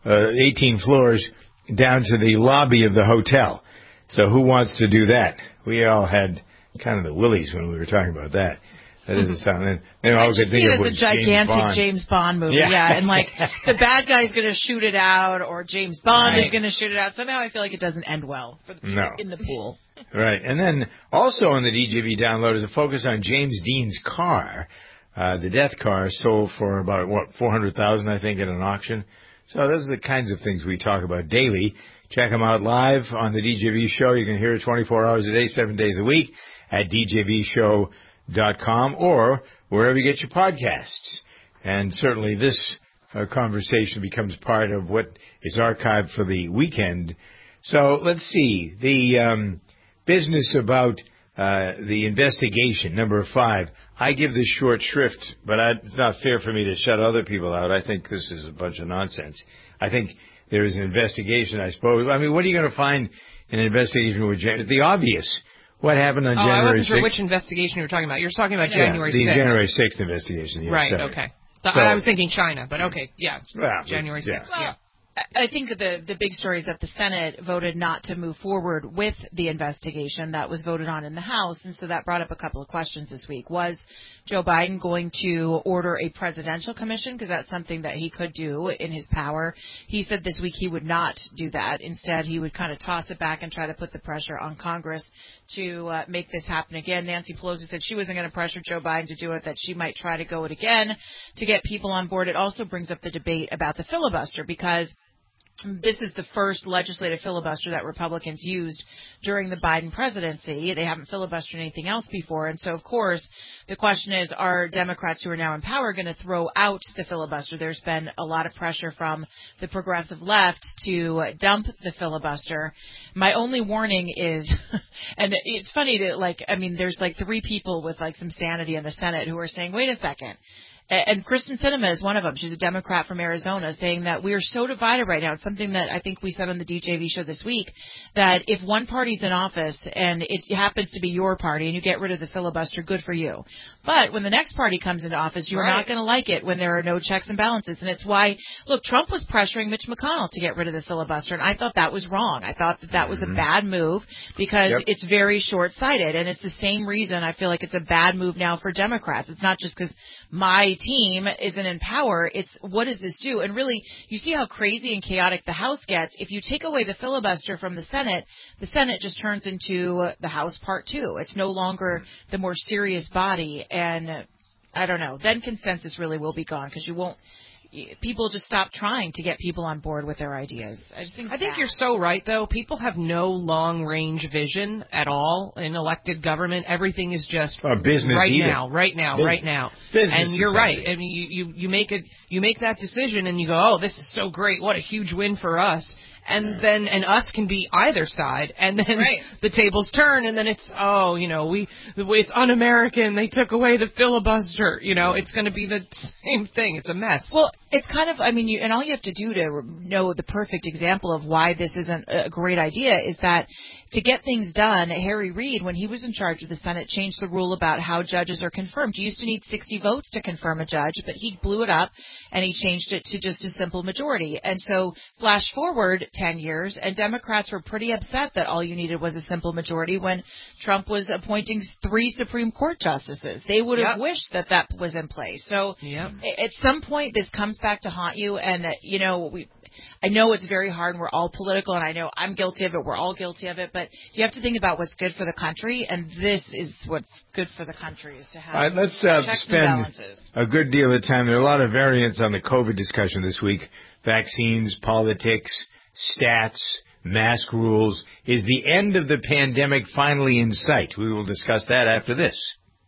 uh, eighteen floors down to the lobby of the hotel. So who wants to do that? We all had kind of the willies when we were talking about that. That doesn't sound. And, and all I just could think see it of as was a gigantic James Bond, James Bond movie, yeah, yeah. And like the bad guy's going to shoot it out, or James Bond right. is going to shoot it out. Somehow I feel like it doesn't end well for the people no. in the pool. Right, and then also on the D J V download is a focus on James Dean's car. Uh, the death car sold for about what four hundred thousand, I think, at an auction. So those are the kinds of things we talk about daily. Check them out live on the D J V show. You can hear it twenty-four hours a day, seven days a week at d j v show dot com or wherever you get your podcasts. And certainly this uh, conversation becomes part of what is archived for the weekend. So let's see. The um, business about uh, the investigation, number five. I give this short shrift, but I, it's not fair for me to shut other people out. I think this is a bunch of nonsense. I think there is an investigation, I suppose. I mean, what are you going to find in an investigation with Jan- the obvious? What happened on oh, January I wasn't sixth? sure which investigation you were talking about. You're talking about yeah, January the sixth. January sixth investigation, yes. Right, sorry. okay. So, So, I was thinking China, but okay, yeah. Well, January sixth, yeah. yeah. I think the the big story is that the Senate voted not to move forward with the investigation that was voted on in the House, and so that brought up a couple of questions this week. Was Joe Biden going to order a presidential commission? Because that's something that he could do in his power. He said this week he would not do that. Instead, he would kind of toss it back and try to put the pressure on Congress to uh, make this happen again. Nancy Pelosi said she wasn't going to pressure Joe Biden to do it, that she might try to go it again to get people on board. It also brings up the debate about the filibuster, because this is the first legislative filibuster that Republicans used during the Biden presidency. They haven't filibustered anything else before. And so, of course, the question is, are Democrats who are now in power going to throw out the filibuster? There's been a lot of pressure from the progressive left to dump the filibuster. My only warning is, and it's funny to, like, I mean, there's like three people with like some sanity in the Senate who are saying, wait a second. And Kristen Sinema is one of them. She's a Democrat from Arizona, saying that we are so divided right now. It's something that I think we said on the D J V show this week, that if one party's in office and it happens to be your party and you get rid of the filibuster, good for you. But when the next party comes into office, you're right. not going to like it when there are no checks and balances. And it's why, look, Trump was pressuring Mitch McConnell to get rid of the filibuster, and I thought that was wrong. I thought that that was mm-hmm. a bad move because yep. it's very short-sighted. And it's the same reason I feel like it's a bad move now for Democrats. It's not just because my team is in power, it's what does this do? And really, you see how crazy and chaotic the House gets. If you take away the filibuster from the Senate, the Senate just turns into the House Part Two. It's no longer the more serious body, and I don't know. Then consensus really will be gone because you won't. People just stop trying to get people on board with their ideas. I just think. I think you're so right, though. People have no long-range vision at all in elected government. Everything is just uh, business right either. now, right now, business. right now. Business and you're society. right. I mean, you, you you make it, you make that decision, and you go, "Oh, this is so great! What a huge win for us!" And then, and us can be either side, and then right. the tables turn, and then it's, oh, you know, we, it's un-American. They took away the filibuster. You know, it's going to be the same thing. It's a mess. Well, it's kind of, I mean, you, and all you have to do to know the perfect example of why this isn't a great idea is that to get things done, Harry Reid, when he was in charge of the Senate, changed the rule about how judges are confirmed. You used to need sixty votes to confirm a judge, but he blew it up and he changed it to just a simple majority. And so flash forward ten years, and Democrats were pretty upset that all you needed was a simple majority when Trump was appointing three Supreme Court justices. They would have yep. wished that that was in place. So yep. at some point, this comes back to haunt you. And, uh, you know, we, I know it's very hard and we're all political, and I know I'm guilty of it. We're all guilty of it. But you have to think about what's good for the country, and this is what's good for the country, is to have All right, let's uh, checks spend and balances. A good deal of time. There are a lot of variants on the COVID discussion this week. Vaccines, politics, stats, mask rules. Is the end of the pandemic finally in sight? We will discuss that after this.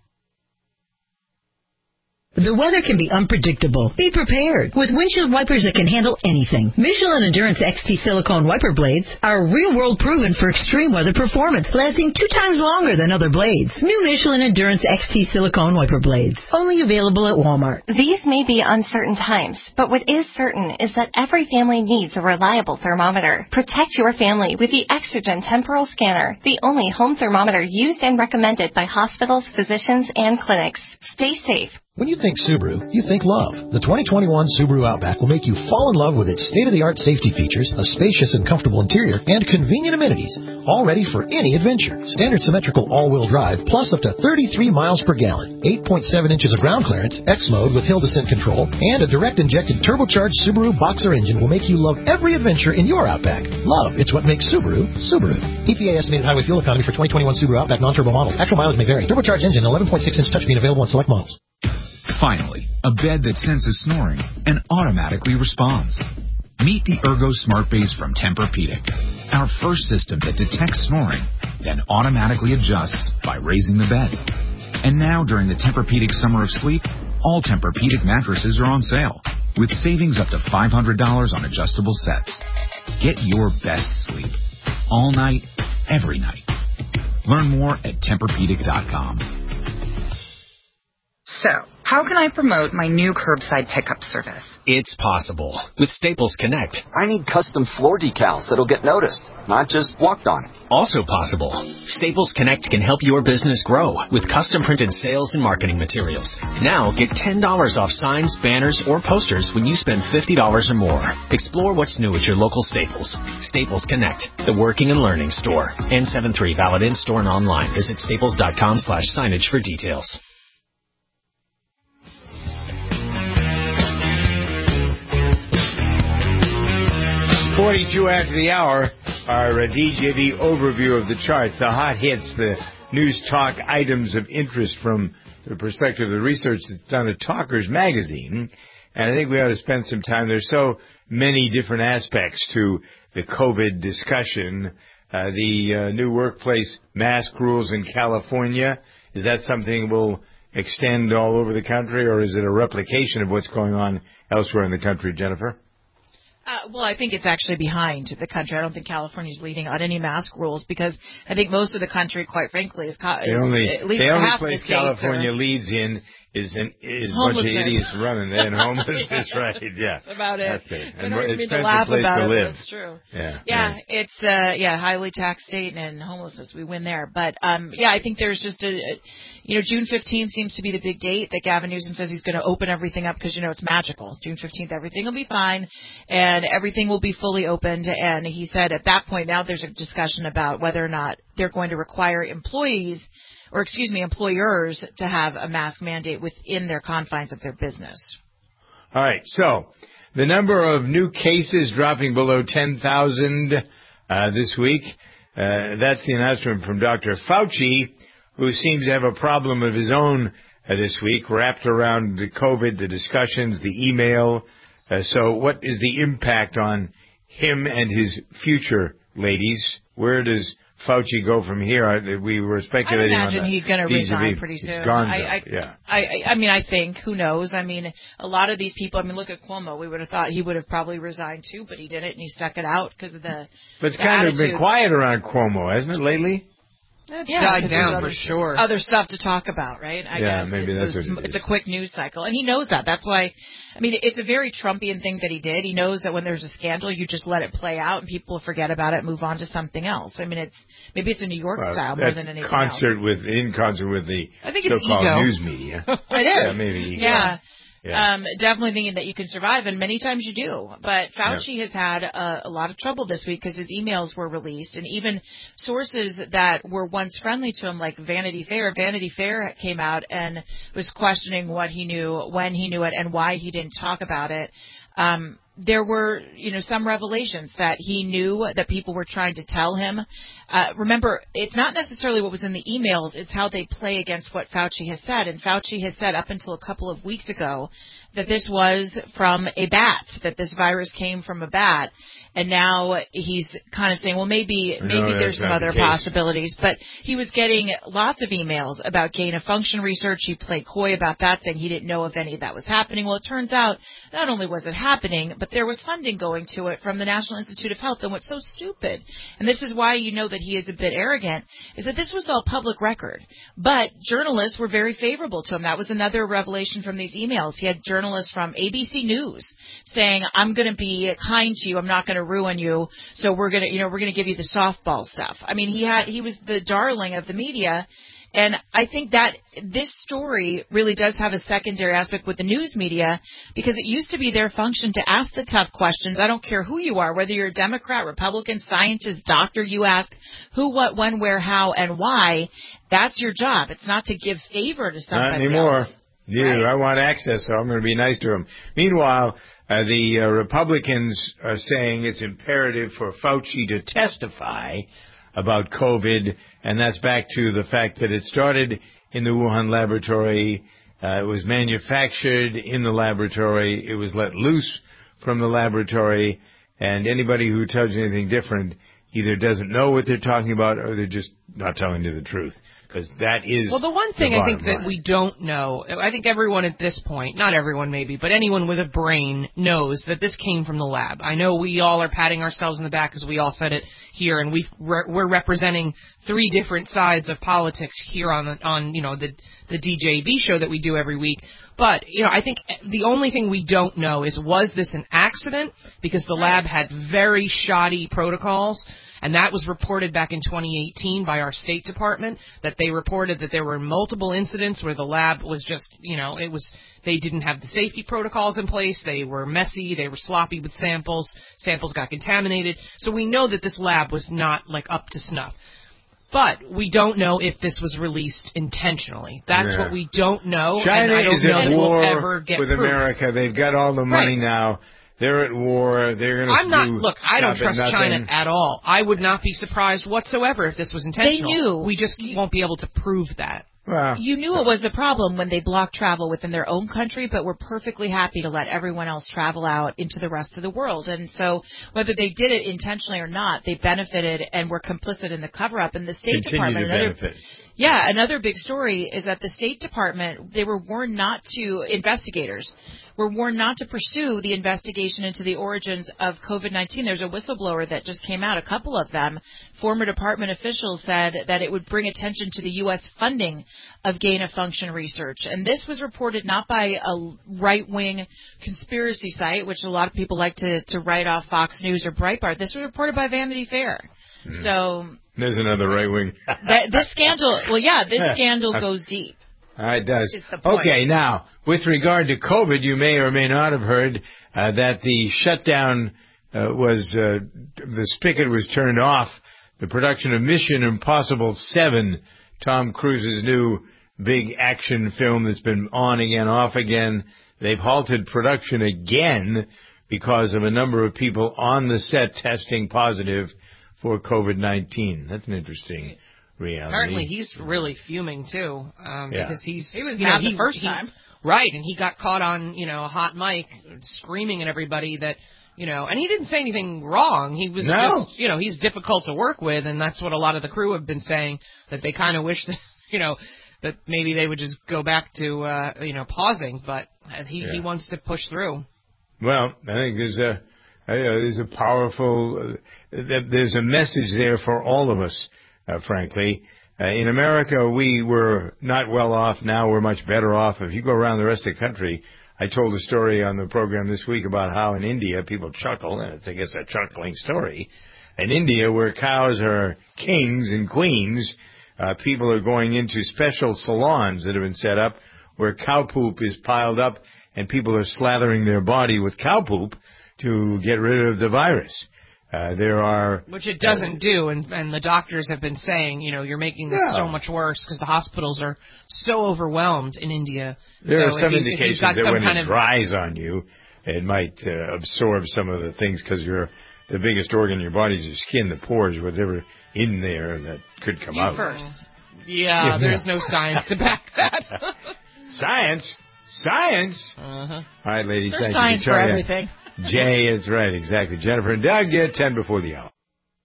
The weather can be unpredictable. Be prepared with windshield wipers that can handle anything. Michelin Endurance X T silicone wiper blades are real-world proven for extreme weather performance, lasting two times longer than other blades. New Michelin Endurance X T silicone wiper blades, only available at Walmart. These may be uncertain times, but what is certain is that every family needs a reliable thermometer. Protect your family with the Exergen Temporal Scanner, the only home thermometer used and recommended by hospitals, physicians, and clinics. Stay safe. When you think Subaru, you think love. The twenty twenty-one Subaru Outback will make you fall in love with its state-of-the-art safety features, a spacious and comfortable interior, and convenient amenities, all ready for any adventure. Standard symmetrical all-wheel drive, plus up to thirty-three miles per gallon, eight point seven inches of ground clearance, X-Mode with hill descent control, and a direct-injected turbocharged Subaru Boxer engine will make you love every adventure in your Outback. Love, it's what makes Subaru, Subaru. E P A estimated highway fuel economy for twenty twenty-one Subaru Outback non-turbo models. Actual mileage may vary. Turbocharged engine, eleven point six inch touchscreen available on select models. Finally, a bed that senses snoring and automatically responds. Meet the Ergo Smart Base from Tempur-Pedic, our first system that detects snoring, then automatically adjusts by raising the bed. And now, during the Tempur-Pedic Summer of Sleep, all Tempur-Pedic mattresses are on sale, with savings up to five hundred dollars on adjustable sets. Get your best sleep, all night, every night. Learn more at Tempur Pedic dot com. So, how can I promote my new curbside pickup service? It's possible with Staples Connect. I need custom floor decals that'll get noticed, not just walked on. Also possible. Staples Connect can help your business grow with custom printed sales and marketing materials. Now get ten dollars off signs, banners, or posters when you spend fifty dollars or more. Explore what's new at your local Staples. Staples Connect, the working and learning store. N seventy-three valid in-store and online. Visit staples dot com slash signage for details. forty-two after the hour, our uh, D J V overview of the charts, the hot hits, the news talk items of interest from the perspective of the research that's done at Talkers Magazine. And I think we ought to spend some time. There's so many different aspects to the COVID discussion. Uh, the uh, new workplace mask rules in California, is that something will extend all over the country, or is it a replication of what's going on elsewhere in the country, Jennifer? Uh, well, I think it's actually behind the country. I don't think California's leading on any mask rules because I think most of the country, quite frankly, is co- the only, at least the only half place the states California are, leads in is an is a bunch of idiots running there and homelessness, yeah, right? Yeah, that's about it. That's it. I And don't it's mean expensive to laugh place about to it, live. but it's true. Yeah, yeah, yeah. it's uh, yeah, highly taxed state and homelessness. We win there, but um, yeah, I think there's just a, a you know, June fifteenth seems to be the big date that Gavin Newsom says he's going to open everything up because, you know, it's magical. June fifteenth, everything will be fine and everything will be fully opened. And he said at that point, now there's a discussion about whether or not they're going to require employees or, excuse me, employers to have a mask mandate within their confines of their business. All right. So the number of new cases dropping below ten thousand uh, this week. Uh, that's the announcement from Doctor Fauci, who seems to have a problem of his own uh, this week, wrapped around the COVID, the discussions, the email. Uh, so what is the impact on him and his future, ladies? Where does Fauci go from here? I, we were speculating I imagine on he's going to resign pretty soon. Gonzo, I, I, yeah. I, I mean, I think. Who knows? I mean, a lot of these people, I mean, look at Cuomo. We would have thought he would have probably resigned too, but he didn't, and he stuck it out because of the But it's the kind attitude. of been quiet around Cuomo, hasn't it, lately? It's yeah, died down other, for sure. Other stuff to talk about, right? I yeah, guess. maybe it's, that's what it It's is. a quick news cycle, and he knows that. That's why, I mean, it's a very Trumpian thing that he did. He knows that when there's a scandal, you just let it play out, and people forget about it and move on to something else. I mean, it's maybe it's a New York well, style more than anything concert else. with in concert with the I think it's so-called ego. news media. It is. Yeah, maybe ego. Yeah. Yeah. Um, definitely thinking that you can survive, and many times you do. But Fauci yeah. has had a, a lot of trouble this week because his emails were released, and even sources that were once friendly to him, like Vanity Fair, Vanity Fair came out and was questioning what he knew, when he knew it, and why he didn't talk about it. Um, there were, you know, some revelations that he knew that people were trying to tell him. Uh, remember, it's not necessarily what was in the emails, it's how they play against what Fauci has said. And Fauci has said up until a couple of weeks ago that this was from a bat, that this virus came from a bat. And now he's kind of saying, well, maybe maybe no, there's some other the possibilities. But he was getting lots of emails about gain-of-function research. He played coy about that, saying he didn't know if any of that was happening. Well, it turns out not only was it happening, but there was funding going to it from the National Institute of Health. And what's so stupid, and this is why you know that he is a bit arrogant, is that this was all public record. But journalists were very favorable to him. That was another revelation from these emails. He had journalists from A B C News saying, I'm going to be kind to you. I'm not going to ruin you. So we're going to, you know, we're going to give you the softball stuff. I mean, he had, he was the darling of the media. And I think that this story really does have a secondary aspect with the news media, because it used to be their function to ask the tough questions. I don't care who you are, whether you're a Democrat, Republican, scientist, doctor, you ask who, what, when, where, how, and why. That's your job. It's not to give favor to somebody Not anymore. else. You, Right. I want access, so I'm going to be nice to him. Meanwhile, uh, the uh, Republicans are saying it's imperative for Fauci to testify about COVID, and that's back to the fact that it started in the Wuhan laboratory. Uh, it was manufactured in the laboratory. It was let loose from the laboratory, and anybody who tells you anything different either doesn't know what they're talking about or they're just not telling you the truth. Because that is well, the one thing the I think bottom that line. we don't know, I think everyone at this point, not everyone maybe, but anyone with a brain knows that this came from the lab. I know we all are patting ourselves in the back because we all said it here, and we've, we're representing three different sides of politics here on on you know the the D J V show that we do every week. But, you know, I think the only thing we don't know is, was this an accident? Because the lab had very shoddy protocols. And that was reported back in twenty eighteen by our State Department, that they reported that there were multiple incidents where the lab was just, you know, it was, they didn't have the safety protocols in place, they were messy, they were sloppy with samples, samples got contaminated. So we know that this lab was not, like, up to snuff. But we don't know if this was released intentionally. That's Yeah. what we don't know, China and I don't is know at that war we'll ever get with proof. America. They've got all the money Right. now. They're at war. They're going to I'm not, do look, I don't stop at trust nothing. China at all. I would not be surprised whatsoever if this was intentional. knew. We just won't be able to prove that. Well, You knew it was a problem when they blocked travel within their own country, but were perfectly happy to let everyone else travel out into the rest of the world. And so whether they did it intentionally or not, they benefited and were complicit in the cover-up. And the State continue Department, to another, benefit. yeah, another big story is that the State Department, they were warned not to, investigators were warned not to pursue the investigation into the origins of COVID nineteen. There's a whistleblower that just came out, a couple of them. Former department officials said that it would bring attention to the U S funding of gain-of-function research. And this was reported not by a right-wing conspiracy site, which a lot of people like to, to write off Fox News or Breitbart. This was reported by Vanity Fair. Mm. So There's another right wing. that, this scandal, well, yeah, this scandal goes deep. Uh, it does. Is the point. Okay, now, with regard to COVID, you may or may not have heard uh, that the shutdown uh, was, uh, the spigot was turned off. The production of Mission Impossible seven, Tom Cruise's new big action film that's been on again, off again. They've halted production again because of a number of people on the set testing positive for COVID nineteen. That's an interesting reality. Apparently he's really fuming too, um, Yeah. because he's He was you know, mad the he- first he- time. right? And he got caught on you know a hot mic screaming at everybody that you know, and he didn't say anything wrong. He was No. just you know he's difficult to work with, and that's what a lot of the crew have been saying, that they kind of wish that you know that maybe they would just go back to uh, you know pausing, but he Yeah. he wants to push through. Well, I think there's a uh, there's a powerful uh, th- there's a message there for all of us. Uh, frankly, uh, in America, we were not well off. Now we're much better off. If you go around the rest of the country, I told a story on the program this week about how in India people chuckle, and it's I guess a chuckling story. In India, where cows are kings and queens, uh, people are going into special salons that have been set up where cow poop is piled up, and people are slathering their body with cow poop to get rid of the virus. Uh, there are... Which it doesn't do, and, and the doctors have been saying, you know, you're making this No. so much worse because the hospitals are so overwhelmed in India. There so are some if you, if you've indications got that some when kind it of, dries on you, it might uh, absorb some of the things because you're the biggest organ in your body is your skin, the pores, whatever in there that could come you out. first. Yeah, Yeah. there's no science to back that. Science? Science? Uh-huh. All right, ladies, There's thank science you. for Victoria. everything. Jay is right, exactly. Jennifer and Doug get ten before the hour.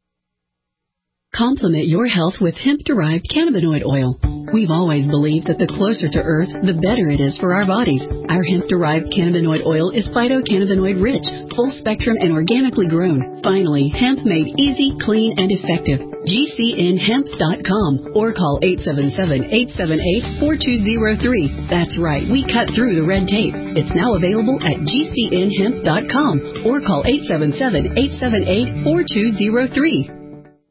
Complement your health with hemp-derived cannabinoid oil. We've always believed that the closer to Earth, the better it is for our bodies. Our hemp-derived cannabinoid oil is phytocannabinoid rich, full spectrum, and organically grown. Finally, hemp made easy, clean, and effective. G C N hemp dot com or call eight seven seven, eight seven eight, four two zero three. That's right, we cut through the red tape. It's now available at G C N hemp dot com or call eight seven seven, eight seven eight, four two zero three.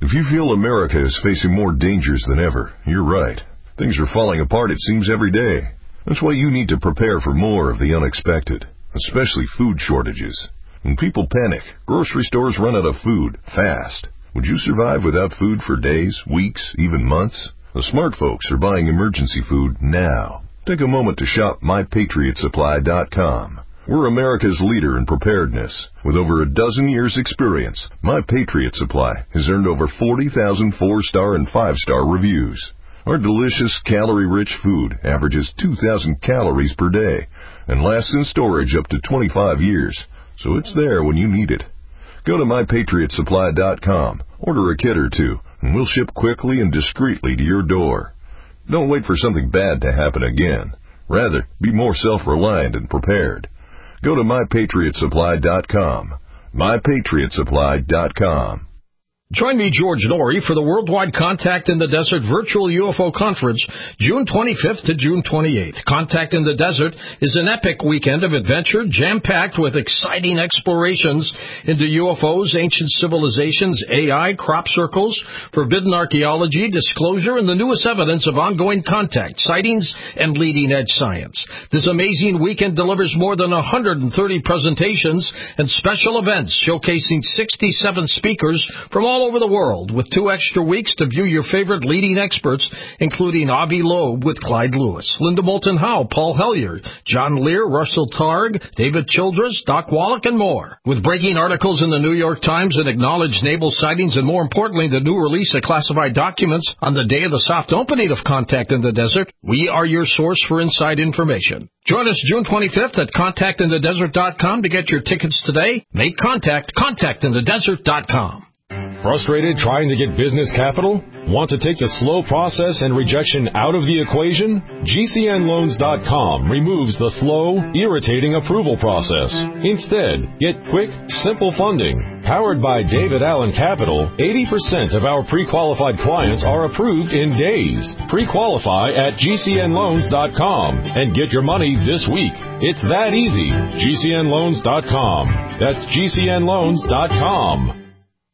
If you feel America is facing more dangers than ever, you're right. Things are falling apart, it seems, every day. That's why you need to prepare for more of the unexpected, especially food shortages. When people panic, grocery stores run out of food fast. Would you survive without food for days, weeks, even months? The smart folks are buying emergency food now. Take a moment to shop my patriot supply dot com. We're America's leader in preparedness. With over a dozen years' experience, My Patriot Supply has earned over forty thousand four-star and five-star reviews. Our delicious, calorie-rich food averages two thousand calories per day and lasts in storage up to twenty-five years, so it's there when you need it. Go to my patriot supply dot com, order a kit or two, and we'll ship quickly and discreetly to your door. Don't wait for something bad to happen again. Rather, be more self-reliant and prepared. Go to my patriot supply dot com. my patriot supply dot com. Join me, George Norrie, for the Worldwide Contact in the Desert Virtual U F O Conference, June twenty-fifth to June twenty-eighth. Contact in the Desert is an epic weekend of adventure, jam-packed with exciting explorations into U F Os, ancient civilizations, A I, crop circles, forbidden archaeology, disclosure, and the newest evidence of ongoing contact, sightings, and leading-edge science. This amazing weekend delivers more than one hundred thirty presentations and special events showcasing sixty-seven speakers from all over the world, with two extra weeks to view your favorite leading experts, including Avi Loeb with Clyde Lewis, Linda Moulton Howe, Paul Hellyer, John Lear, Russell Targ, David Childress, Doc Wallach, and more. With breaking articles in the New York Times and acknowledged naval sightings, and more importantly, the new release of classified documents on the day of the soft opening of Contact in the Desert, we are your source for inside information. Join us June twenty-fifth at contact in the desert dot com to get your tickets today. Make contact, contact in the desert dot com. Frustrated trying to get business capital? Want to take the slow process and rejection out of the equation? G C N loans dot com removes the slow, irritating approval process. Instead, get quick, simple funding. Powered by David Allen Capital, eighty percent of our pre-qualified clients are approved in days. Pre-qualify at G C N loans dot com and get your money this week. It's that easy. G C N loans dot com. That's G C N loans dot com.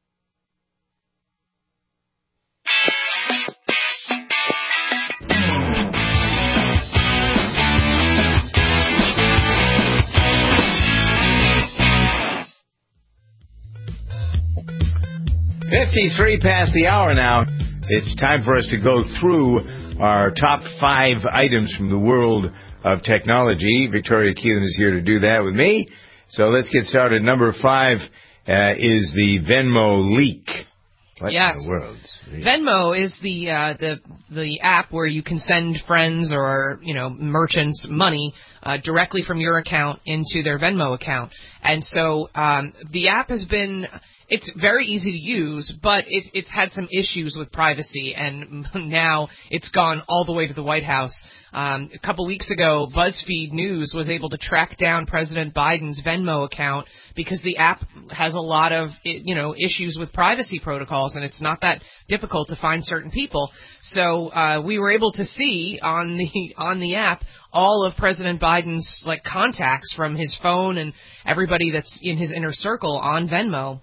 fifty-three past the hour now. It's time for us to go through our top five items from the world of technology. Victoria Keelan is here to do that with me. So let's get started. Number five uh, is the Venmo leak. What yes. in the world? Venmo is the uh, the the app where you can send friends or you know merchants money uh, directly from your account into their Venmo account, and so um, the app has been. It's very easy to use, but it, it's had some issues with privacy, and now it's gone all the way to the White House. Um, a couple weeks ago, BuzzFeed News was able to track down President Biden's Venmo account because the app has a lot of, you know, issues with privacy protocols, and it's not that difficult to find certain people. So uh, we were able to see on the on the app all of President Biden's like contacts from his phone and everybody that's in his inner circle on Venmo.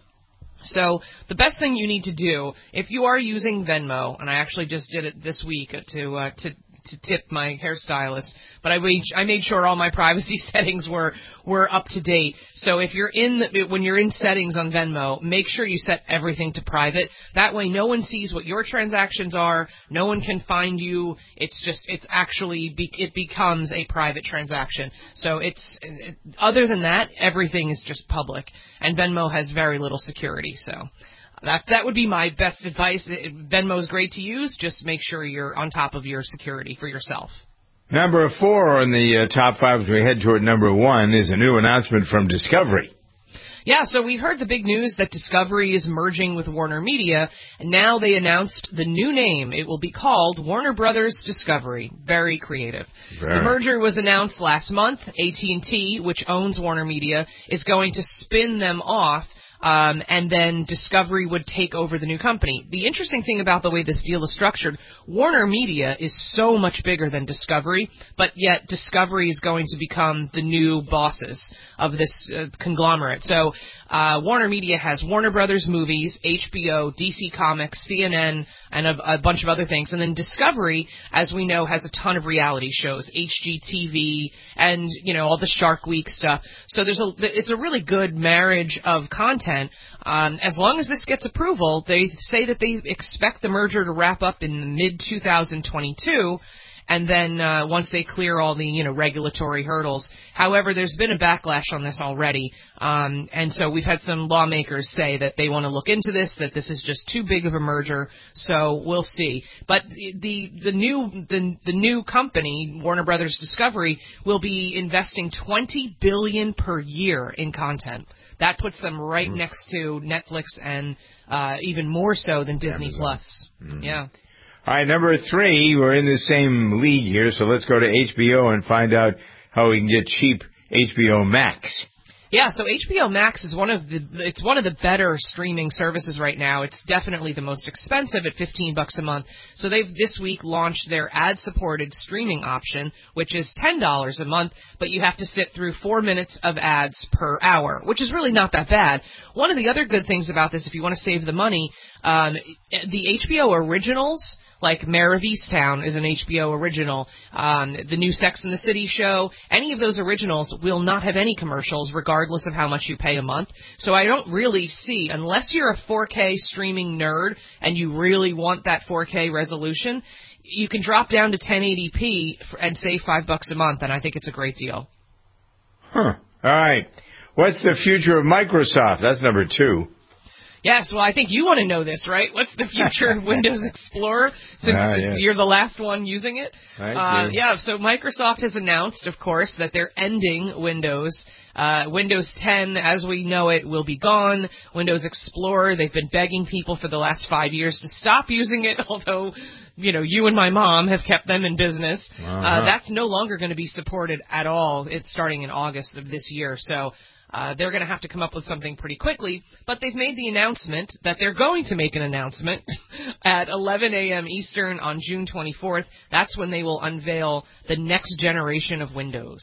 So the best thing you need to do, if you are using Venmo, and I actually just did it this week to uh, to to tip my hairstylist, but I made I made sure all my privacy settings were were up to date. So if you're in the, when you're in settings on Venmo, make sure you set everything to private. That way, no one sees what your transactions are. No one can find you. It's just it's actually be, it becomes a private transaction. So it's other than that, everything is just public, and Venmo has very little security. So. That that would be my best advice. Venmo is great to use. Just make sure you're on top of your security for yourself. Number four on the uh, top five as we head toward number one is a new announcement from Discovery. Yeah, so we've heard the big news that Discovery is merging with Warner Media, and now they announced the new name. It will be called Warner Brothers Discovery. Very creative. Very. The merger was announced last month. A T and T, which owns Warner Media, is going to spin them off Um, and then Discovery would take over the new company. The interesting thing about the way this deal is structured, Warner Media is so much bigger than Discovery, but yet Discovery is going to become the new bosses of this uh, conglomerate. So uh, Warner Media has Warner Brothers Movies, H B O, D C Comics, C N N, and a, a bunch of other things. And then Discovery, as we know, has a ton of reality shows, H G T V, and, you know, all the Shark Week stuff. So there's a, it's a really good marriage of content. Um, as long as this gets approval, they say that they expect the merger to wrap up in mid twenty twenty-two. And then uh, once they clear all the, you know, regulatory hurdles. However, there's been a backlash on this already, um, and so we've had some lawmakers say that they want to look into this, that this is just too big of a merger. So we'll see. But the the new the the new company, Warner Brothers Discovery, will be investing twenty billion dollars per year in content. That puts them right mm-hmm. next to Netflix and uh, even more so than Disney Amazon. Plus. Mm-hmm. Yeah. All right, number three, we're in the same league here, so let's go to H B O and find out how we can get cheap H B O Max. Yeah, so H B O Max is one of the it's one of the better streaming services right now. It's definitely the most expensive at fifteen bucks a month. So they've this week launched their ad-supported streaming option, which is ten dollars a month, but you have to sit through four minutes of ads per hour, which is really not that bad. One of the other good things about this, if you want to save the money, um, the H B O originals, like Mare of Easttown is an H B O original, um, the new Sex and the City show, any of those originals will not have any commercials regardless of how much you pay a month. So I don't really see, unless you're a four K streaming nerd and you really want that four K resolution, you can drop down to ten eighty p and save five bucks a month, and I think it's a great deal. Huh. All right. What's the future of Microsoft? That's number two. Yes, well, I think you want to know this, right? What's the future of Windows Explorer, since ah, yes. you're the last one using it? Thank uh, you. Yeah, so Microsoft has announced, of course, that they're ending Windows. Uh, Windows ten, as we know it, will be gone. Windows Explorer, they've been begging people for the last five years to stop using it, although, you know, you and my mom have kept them in business. Uh-huh. Uh, that's no longer going to be supported at all. It's starting in August of this year, so Uh, they're going to have to come up with something pretty quickly, but they've made the announcement that they're going to make an announcement at eleven a.m. Eastern on June twenty-fourth. That's when they will unveil the next generation of Windows.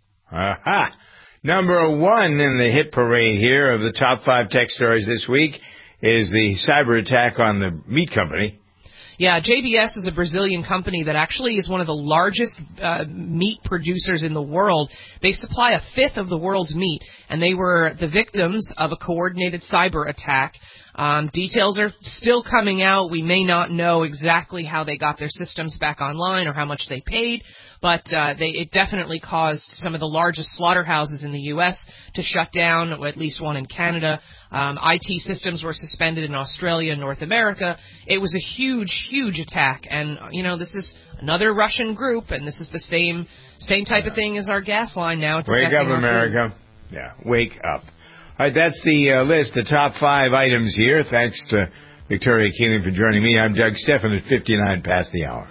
Aha! Number one in the hit parade here of the top five tech stories this week is the cyber attack on the meat company. Yeah, J B S is a Brazilian company that actually is one of the largest uh, meat producers in the world. They supply a fifth of the world's meat, and they were the victims of a coordinated cyber attack. Um, details are still coming out. We may not know exactly how they got their systems back online or how much they paid, but uh, they, it definitely caused some of the largest slaughterhouses in the U S to shut down, or at least one in Canada. Um, I T systems were suspended in Australia and North America. It was a huge, huge attack, and you know this is another Russian group, and this is the same same type of thing as our gas line now. It's wake up, America! Food. Yeah, wake up. All right, that's the uh, list, the top five items here. Thanks to Victoria Keeling for joining me. I'm Doug Stephan at fifty-nine past the hour.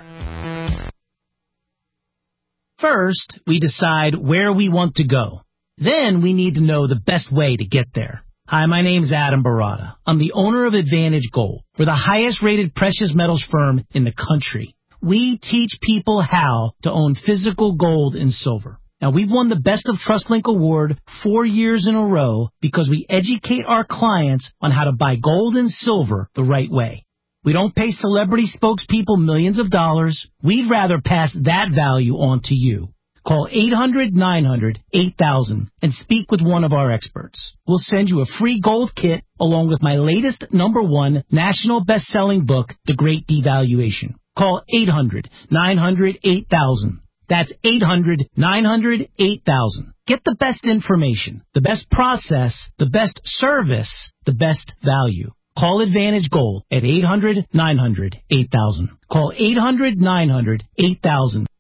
First, we decide where we want to go. Then we need to know the best way to get there. Hi, my name's Adam Barada. I'm the owner of Advantage Gold. We're the highest-rated precious metals firm in the country. We teach people how to own physical gold and silver. Now, we've won the Best of TrustLink Award four years in a row because we educate our clients on how to buy gold and silver the right way. We don't pay celebrity spokespeople millions of dollars. We'd rather pass that value on to you. Call eight hundred nine hundred eight thousand and speak with one of our experts. We'll send you a free gold kit along with my latest number one national best-selling book, The Great Devaluation. Call eight hundred nine hundred eight thousand. That's eight hundred nine hundred eight thousand. Get the best information, the best process, the best service, the best value. Call Advantage Gold at eight hundred nine hundred eight thousand. Call eight hundred nine hundred eight thousand.